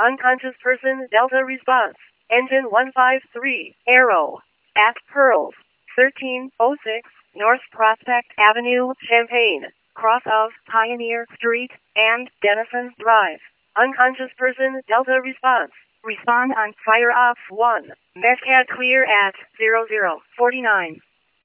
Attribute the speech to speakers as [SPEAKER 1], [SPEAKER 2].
[SPEAKER 1] Unconscious person Delta response. Engine 153, Arrow. At Pearls. 1306 North Prospect Avenue, Champaign. Cross of Pioneer Street and Denison Drive. Unconscious person Delta response. Respond on fire off 1. Meshcat clear at 0049.